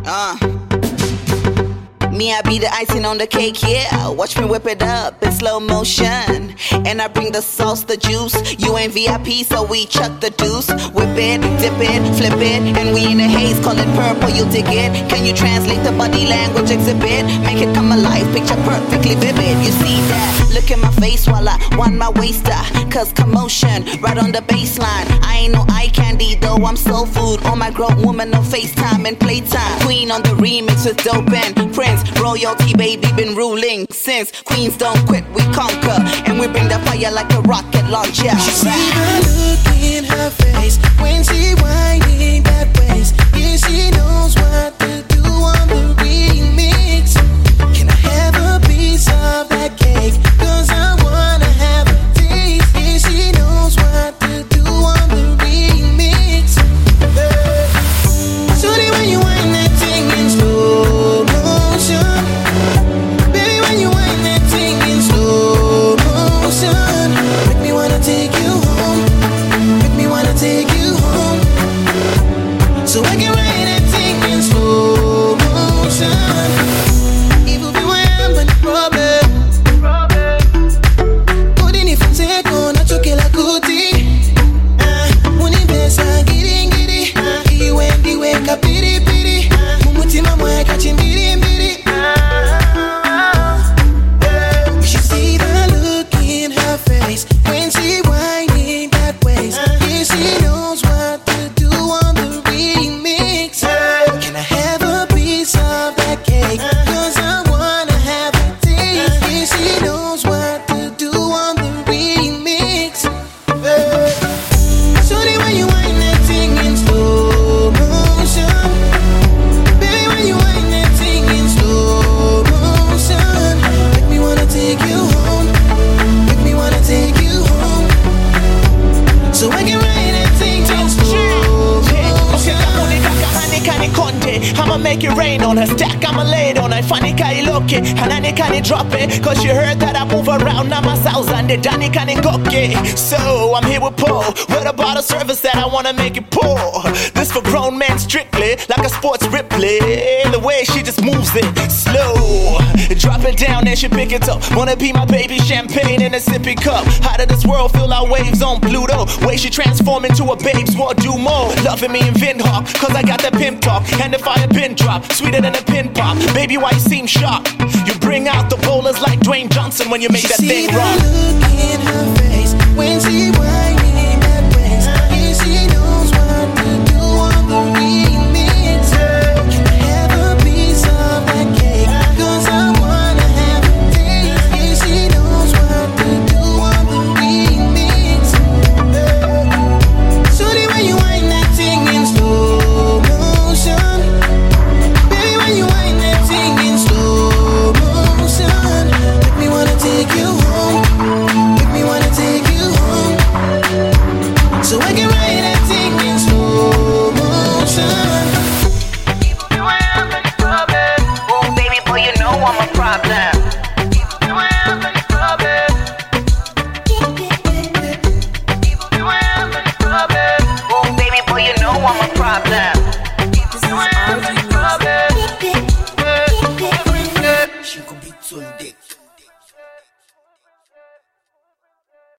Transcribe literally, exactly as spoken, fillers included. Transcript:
Uh. Me, I be the icing on the cake, yeah. Watch me whip it up in slow motion. And I bring the sauce, the juice. You ain't V I P, so we chuck the deuce. Whip it, dip it, flip it. And we in a haze, call it purple, you dig it. Can you translate the body language exhibit? Make it come alive, picture perfectly vivid. You see that? Look in my face while I wind my waist up. Cause commotion, right on the baseline. I ain't no eye candy, though I'm soul food. On my grown woman, no FaceTime and playtime. Queen on the remix with dope and Prince. Royalty, baby, been ruling since. Queens don't quit, we conquer. And we bring the fire like a rocket launcher. She see the look in her face when she whining that waist. Yeah, she knows what to do on the remix. Can I have a piece of that cake? Cause I wanna have a taste. Yeah, she knows what to do on the remix. Hey. Shorty, when you whine that thing in slow motion. Baby, when you whine that thing in slow motion. Make me wanna take you home. Make me wanna take you home. So I can ride that thing in slow motion. Even if I am but the problem. Putting it from second, I choke it like Kuti. Unibesa, giddy, giddy. He went, he wake up, pity, pity. Mumuti, mama, catching, bitty, bitty. You should see the look in her face when she whining that waist. Yeah, she knows what to do on the remix. Can I have a piece of that cake? Cause I wanna have a taste. Yeah, she knows what to do on the remix. Shorty, when you whine that thing in slow motion. Baby, when you whine that thing in slow motion. Make me wanna take you home. Make me wanna take you home. So I can ride that thing in slow motion. I'ma make it rain on her stack, I'ma lay it on her. Funny kai look it, Hanani can drop it. Cause you heard that I move around, now my sounds and the Danny can cook it. So I'm here with Paul, with a bottle service that I wanna make it pour. This for grown men strictly, like a sports Ripley. The way she just moves it, slow. Drop it down and she pick it up. Wanna be my baby, champagne in a sippy cup. Out of this world, feel our waves on Pluto. Way she transform into a babes, what do more? Loving me in Windhoek, cause I got that pimp talk. And the fire pin drop, sweeter than a pin pop. Baby, why you seem sharp? You bring out the bowlers like Dwayne Johnson when you make that thing rock. See the look in her face when she whining that waist. Yeah, she knows what to do on the remix. Can I have a piece of that cake? Cause I wanna have a taste. Yeah, she knows what to do on the remix. Shorty, when you whine that thing in slow motion. Baby, when you whine that thing in slow motion. Make me wanna take you home. Make me wanna take you home. So I can ride that thing in slow motion. Oh, baby boy, you know I'm a problem. Oh, baby boy, you know I'm a problem.